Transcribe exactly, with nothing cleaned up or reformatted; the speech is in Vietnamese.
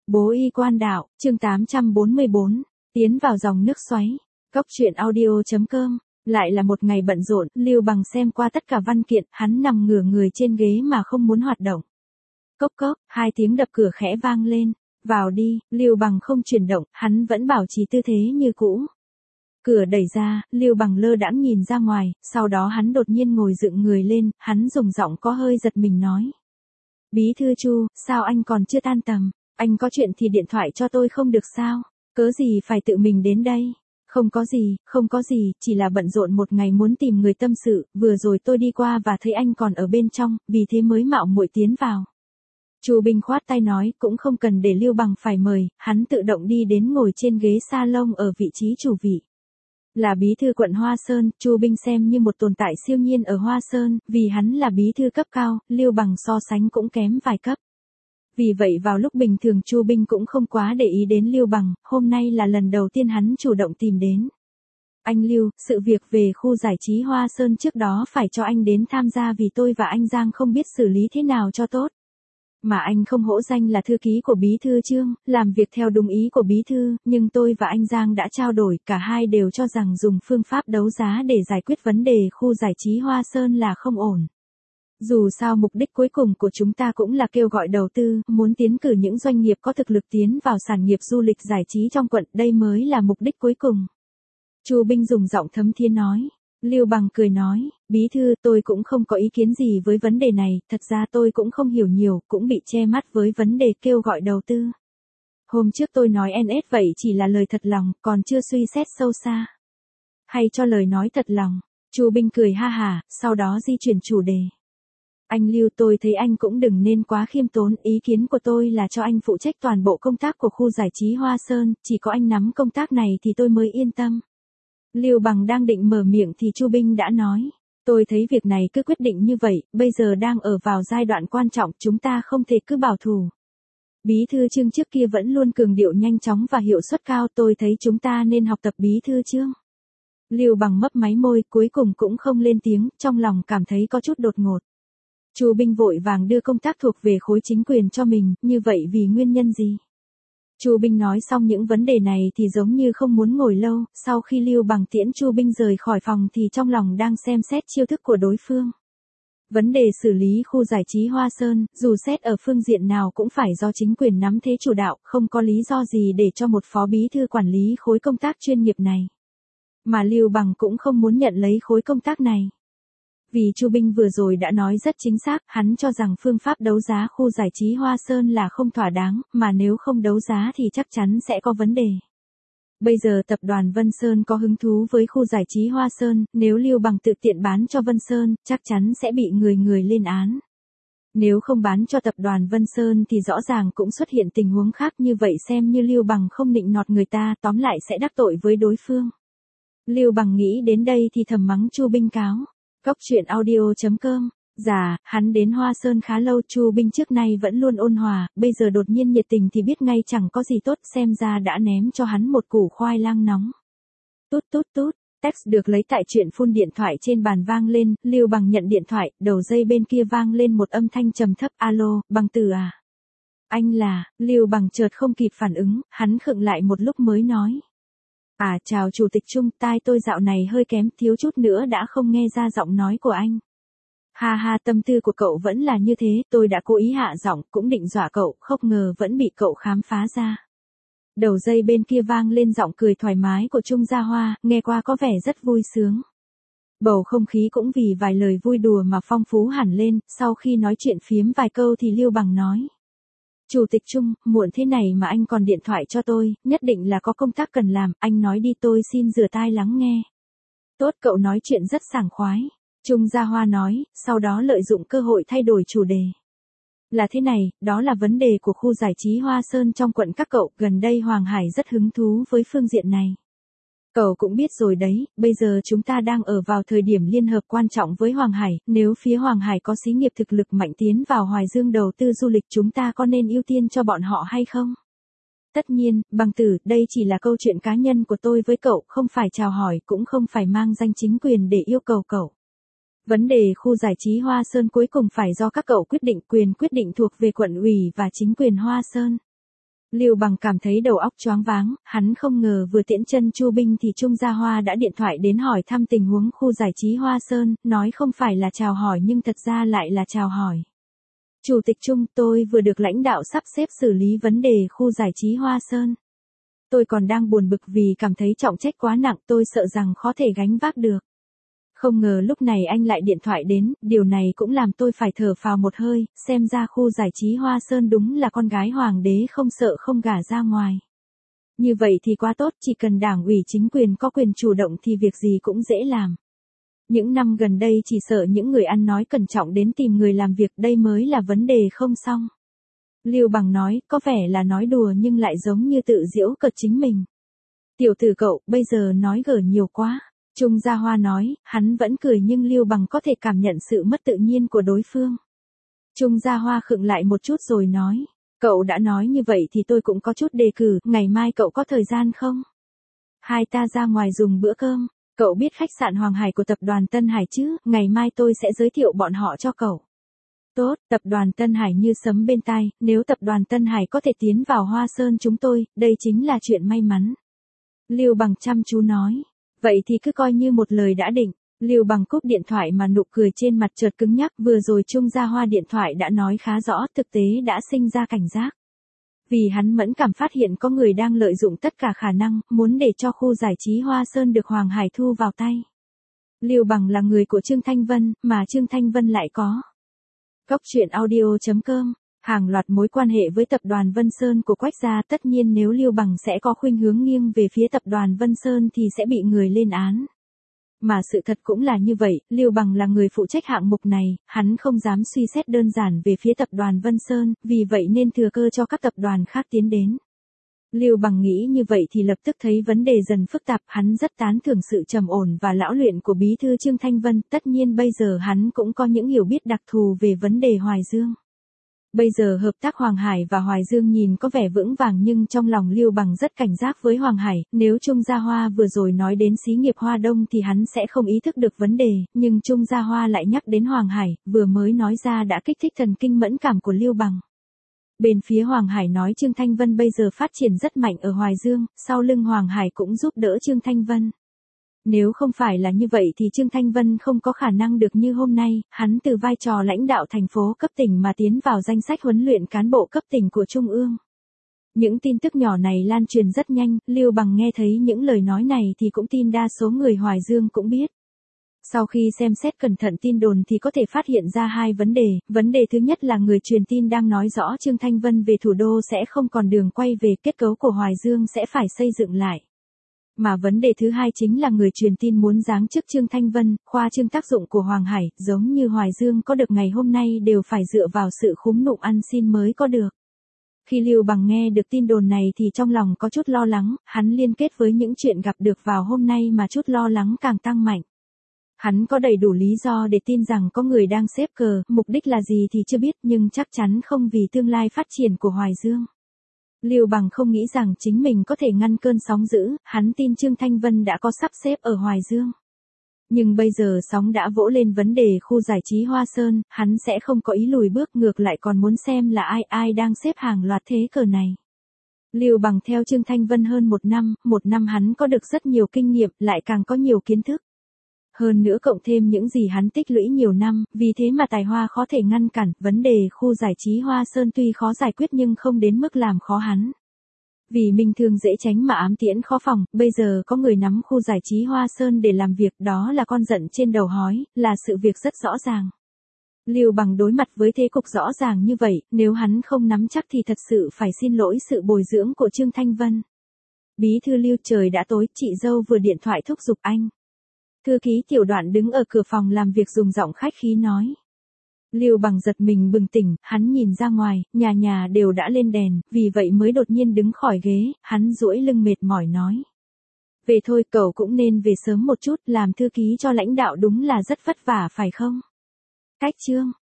Bố y quan đạo, chương tám trăm bốn mươi bốn, tiến vào dòng nước xoáy. Cốc truyện audio chấm com. Lại là một ngày bận rộn, Lưu Bằng xem qua tất cả văn kiện, hắn nằm ngửa người trên ghế mà không muốn hoạt động. Cốc cốc, hai tiếng đập cửa khẽ vang lên. Vào đi, Lưu Bằng không chuyển động, hắn vẫn bảo trì tư thế như cũ. Cửa đẩy ra, Lưu Bằng lơ đãng nhìn ra ngoài, sau đó hắn đột nhiên ngồi dựng người lên, hắn dùng giọng có hơi giật mình nói. Bí thư Chu, sao anh còn chưa tan tầm? Anh có chuyện thì điện thoại cho tôi không được sao? Cớ gì phải tự mình đến đây? Không có gì, không có gì, chỉ là bận rộn một ngày muốn tìm người tâm sự, vừa rồi tôi đi qua và thấy anh còn ở bên trong, vì thế mới mạo muội tiến vào. Chu Binh khoát tay nói, cũng không cần để Lưu Bằng phải mời, hắn tự động đi đến ngồi trên ghế salon ở vị trí chủ vị. Là bí thư quận Hoa Sơn, Chu Binh xem như một tồn tại siêu nhiên ở Hoa Sơn, vì hắn là bí thư cấp cao, Lưu Bằng so sánh cũng kém vài cấp. Vì vậy vào lúc bình thường Chu Binh cũng không quá để ý đến Lưu Bằng, hôm nay là lần đầu tiên hắn chủ động tìm đến. Anh Lưu, sự việc về khu giải trí Hoa Sơn trước đó phải cho anh đến tham gia vì tôi và anh Giang không biết xử lý thế nào cho tốt. Mà anh không hổ danh là thư ký của bí thư Trương, làm việc theo đúng ý của bí thư, nhưng tôi và anh Giang đã trao đổi, cả hai đều cho rằng dùng phương pháp đấu giá để giải quyết vấn đề khu giải trí Hoa Sơn là không ổn. Dù sao mục đích cuối cùng của chúng ta cũng là kêu gọi đầu tư, muốn tiến cử những doanh nghiệp có thực lực tiến vào sản nghiệp du lịch giải trí trong quận, đây mới là mục đích cuối cùng. Chu Binh dùng giọng thấm thía nói. Lưu Bằng cười nói, bí thư tôi cũng không có ý kiến gì với vấn đề này, thật ra tôi cũng không hiểu nhiều, cũng bị che mắt với vấn đề kêu gọi đầu tư. Hôm trước tôi nói en ét vậy chỉ là lời thật lòng, còn chưa suy xét sâu xa. Hay cho lời nói thật lòng, Chu Binh cười ha hả, sau đó di chuyển chủ đề. Anh Lưu tôi thấy anh cũng đừng nên quá khiêm tốn, ý kiến của tôi là cho anh phụ trách toàn bộ công tác của khu giải trí Hoa Sơn, chỉ có anh nắm công tác này thì tôi mới yên tâm. Lưu Bằng đang định mở miệng thì Chu Binh đã nói, tôi thấy việc này cứ quyết định như vậy, bây giờ đang ở vào giai đoạn quan trọng, chúng ta không thể cứ bảo thủ. Bí thư Trương trước kia vẫn luôn cường điệu nhanh chóng và hiệu suất cao, tôi thấy chúng ta nên học tập bí thư Trương. Lưu Bằng mấp máy môi, cuối cùng cũng không lên tiếng, trong lòng cảm thấy có chút đột ngột. Chu Binh vội vàng đưa công tác thuộc về khối chính quyền cho mình, như vậy vì nguyên nhân gì? Chu Binh nói xong những vấn đề này thì giống như không muốn ngồi lâu, sau khi Lưu Bằng tiễn Chu Binh rời khỏi phòng thì trong lòng đang xem xét chiêu thức của đối phương. Vấn đề xử lý khu giải trí Hoa Sơn, dù xét ở phương diện nào cũng phải do chính quyền nắm thế chủ đạo, không có lý do gì để cho một phó bí thư quản lý khối công tác chuyên nghiệp này. Mà Lưu Bằng cũng không muốn nhận lấy khối công tác này. Vì Chu Binh vừa rồi đã nói rất chính xác, hắn cho rằng phương pháp đấu giá khu giải trí Hoa Sơn là không thỏa đáng, mà nếu không đấu giá thì chắc chắn sẽ có vấn đề. Bây giờ tập đoàn Vân Sơn có hứng thú với khu giải trí Hoa Sơn, nếu Lưu Bằng tự tiện bán cho Vân Sơn, chắc chắn sẽ bị người người lên án. Nếu không bán cho tập đoàn Vân Sơn thì rõ ràng cũng xuất hiện tình huống khác, như vậy xem như Lưu Bằng không nịnh nọt người ta, tóm lại sẽ đắc tội với đối phương. Lưu Bằng nghĩ đến đây thì thầm mắng Chu Binh cáo. Cốc truyện audio chấm com. Dạ, hắn đến Hoa Sơn khá lâu, Chu Binh trước nay vẫn luôn ôn hòa, bây giờ đột nhiên nhiệt tình thì biết ngay chẳng có gì tốt, xem ra đã ném cho hắn một củ khoai lang nóng. Tút tút tút, text được lấy tại truyện phun, điện thoại trên bàn vang lên, Lưu Bằng nhận điện thoại, đầu dây bên kia vang lên một âm thanh trầm thấp, alo, Bằng Từ à? Anh là, Lưu Bằng chợt không kịp phản ứng, hắn khựng lại một lúc mới nói. À chào Chủ tịch Trung, tai tôi dạo này hơi kém, thiếu chút nữa đã không nghe ra giọng nói của anh. Ha ha, tâm tư của cậu vẫn là như thế, tôi đã cố ý hạ giọng, cũng định dọa cậu, không ngờ vẫn bị cậu khám phá ra. Đầu dây bên kia vang lên giọng cười thoải mái của Trung Gia Hoa, nghe qua có vẻ rất vui sướng. Bầu không khí cũng vì vài lời vui đùa mà phong phú hẳn lên, sau khi nói chuyện phiếm vài câu thì Lưu Bằng nói. Chủ tịch Trung, muộn thế này mà anh còn điện thoại cho tôi, nhất định là có công tác cần làm, anh nói đi tôi xin rửa tai lắng nghe. Tốt, cậu nói chuyện rất sảng khoái. Trung Gia Hoa nói, sau đó lợi dụng cơ hội thay đổi chủ đề. Là thế này, đó là vấn đề của khu giải trí Hoa Sơn trong quận các cậu, gần đây Hoàng Hải rất hứng thú với phương diện này. Cậu cũng biết rồi đấy, bây giờ chúng ta đang ở vào thời điểm liên hợp quan trọng với Hoàng Hải, nếu phía Hoàng Hải có xí nghiệp thực lực mạnh tiến vào Hoài Dương đầu tư du lịch, chúng ta có nên ưu tiên cho bọn họ hay không? Tất nhiên, Bằng Tử, đây chỉ là câu chuyện cá nhân của tôi với cậu, không phải chào hỏi, cũng không phải mang danh chính quyền để yêu cầu cậu. Vấn đề khu giải trí Hoa Sơn cuối cùng phải do các cậu quyết định, quyền quyết định thuộc về quận ủy và chính quyền Hoa Sơn. Lưu Bằng cảm thấy đầu óc choáng váng, hắn không ngờ vừa tiễn chân Chu Binh thì Trung Gia Hoa đã điện thoại đến hỏi thăm tình huống khu giải trí Hoa Sơn, nói không phải là chào hỏi nhưng thật ra lại là chào hỏi. Chủ tịch Trung, tôi vừa được lãnh đạo sắp xếp xử lý vấn đề khu giải trí Hoa Sơn. Tôi còn đang buồn bực vì cảm thấy trọng trách quá nặng, tôi sợ rằng khó thể gánh vác được. Không ngờ lúc này anh lại điện thoại đến, điều này cũng làm tôi phải thở phào một hơi, xem ra khu giải trí Hoa Sơn đúng là con gái hoàng đế không sợ không gả ra ngoài. Như vậy thì quá tốt, chỉ cần đảng ủy chính quyền có quyền chủ động thì việc gì cũng dễ làm. Những năm gần đây chỉ sợ những người ăn nói cẩn trọng đến tìm người làm việc, đây mới là vấn đề không xong. Lưu Bằng nói, có vẻ là nói đùa nhưng lại giống như tự giễu cợt chính mình. Tiểu tử cậu, bây giờ nói gở nhiều quá. Trung Gia Hoa nói, hắn vẫn cười nhưng Lưu Bằng có thể cảm nhận sự mất tự nhiên của đối phương. Trung Gia Hoa khựng lại một chút rồi nói, cậu đã nói như vậy thì tôi cũng có chút đề cử, ngày mai cậu có thời gian không? Hai ta ra ngoài dùng bữa cơm, cậu biết khách sạn Hoàng Hải của tập đoàn Tân Hải chứ, ngày mai tôi sẽ giới thiệu bọn họ cho cậu. Tốt, tập đoàn Tân Hải như sấm bên tai, nếu tập đoàn Tân Hải có thể tiến vào Hoa Sơn chúng tôi, đây chính là chuyện may mắn. Lưu Bằng chăm chú nói. Vậy thì cứ coi như một lời đã định. Lưu Bằng cúp điện thoại mà nụ cười trên mặt chợt cứng nhắc, vừa rồi Trung Gia Hoa điện thoại đã nói khá rõ, thực tế đã sinh ra cảnh giác. Vì hắn mẫn cảm phát hiện có người đang lợi dụng tất cả khả năng, muốn để cho khu giải trí Hoa Sơn được Hoàng Hải thu vào tay. Lưu Bằng là người của Trương Thanh Vân, mà Trương Thanh Vân lại có. Góc truyện audio chấm com, hàng loạt mối quan hệ với tập đoàn Vân Sơn của Quách gia, tất nhiên nếu Lưu Bằng sẽ có khuynh hướng nghiêng về phía tập đoàn Vân Sơn thì sẽ bị người lên án. Mà sự thật cũng là như vậy, Lưu Bằng là người phụ trách hạng mục này, hắn không dám suy xét đơn giản về phía tập đoàn Vân Sơn, vì vậy nên thừa cơ cho các tập đoàn khác tiến đến. Lưu Bằng nghĩ như vậy thì lập tức thấy vấn đề dần phức tạp, hắn rất tán thưởng sự trầm ổn và lão luyện của bí thư Trương Thanh Vân, tất nhiên bây giờ hắn cũng có những hiểu biết đặc thù về vấn đề Hoài Dương. Bây giờ hợp tác Hoàng Hải và Hoài Dương nhìn có vẻ vững vàng nhưng trong lòng Lưu Bằng rất cảnh giác với Hoàng Hải, nếu Trung Gia Hoa vừa rồi nói đến xí nghiệp Hoa Đông thì hắn sẽ không ý thức được vấn đề, nhưng Trung Gia Hoa lại nhắc đến Hoàng Hải, vừa mới nói ra đã kích thích thần kinh mẫn cảm của Lưu Bằng. Bên phía Hoàng Hải nói Trương Thanh Vân bây giờ phát triển rất mạnh ở Hoài Dương, sau lưng Hoàng Hải cũng giúp đỡ Trương Thanh Vân. Nếu không phải là như vậy thì Trương Thanh Vân không có khả năng được như hôm nay, hắn từ vai trò lãnh đạo thành phố cấp tỉnh mà tiến vào danh sách huấn luyện cán bộ cấp tỉnh của Trung ương. Những tin tức nhỏ này lan truyền rất nhanh, Lưu Bằng nghe thấy những lời nói này thì cũng tin đa số người Hoài Dương cũng biết. Sau khi xem xét cẩn thận tin đồn thì có thể phát hiện ra hai vấn đề, vấn đề thứ nhất là người truyền tin đang nói rõ Trương Thanh Vân về thủ đô sẽ không còn đường quay về, kết cấu của Hoài Dương sẽ phải xây dựng lại. Mà vấn đề thứ hai chính là người truyền tin muốn giáng chức Trương Thanh Vân, khoa trương tác dụng của Hoàng Hải, giống như Hoài Dương có được ngày hôm nay đều phải dựa vào sự khúm nụm ăn xin mới có được. Khi Lưu Bằng nghe được tin đồn này thì trong lòng có chút lo lắng, hắn liên kết với những chuyện gặp được vào hôm nay mà chút lo lắng càng tăng mạnh. Hắn có đầy đủ lý do để tin rằng có người đang xếp cờ, mục đích là gì thì chưa biết nhưng chắc chắn không vì tương lai phát triển của Hoài Dương. Lưu Bằng không nghĩ rằng chính mình có thể ngăn cơn sóng dữ, hắn tin Trương Thanh Vân đã có sắp xếp ở Hoài Dương. Nhưng bây giờ sóng đã vỗ lên vấn đề khu giải trí Hoa Sơn, hắn sẽ không có ý lùi bước, ngược lại còn muốn xem là ai ai đang xếp hàng loạt thế cờ này. Lưu Bằng theo Trương Thanh Vân hơn một năm, một năm hắn có được rất nhiều kinh nghiệm, lại càng có nhiều kiến thức. Hơn nữa cộng thêm những gì hắn tích lũy nhiều năm, vì thế mà tài hoa khó thể ngăn cản, vấn đề khu giải trí Hoa Sơn tuy khó giải quyết nhưng không đến mức làm khó hắn. Vì minh thương dễ tránh mà ám tiễn khó phòng, bây giờ có người nắm khu giải trí Hoa Sơn để làm việc, đó là con giận trên đầu hói, là sự việc rất rõ ràng. Lưu Bằng đối mặt với thế cục rõ ràng như vậy, nếu hắn không nắm chắc thì thật sự phải xin lỗi sự bồi dưỡng của Trương Thanh Vân. Bí thư Lưu, trời đã tối, chị dâu vừa điện thoại thúc giục anh. Thư ký Tiểu Đoạn đứng ở cửa phòng làm việc dùng giọng khách khí nói. Lưu Bằng giật mình bừng tỉnh, hắn nhìn ra ngoài, nhà nhà đều đã lên đèn, vì vậy mới đột nhiên đứng khỏi ghế, hắn duỗi lưng mệt mỏi nói. Về thôi, cậu cũng nên về sớm một chút, làm thư ký cho lãnh đạo đúng là rất vất vả phải không? Cách Trương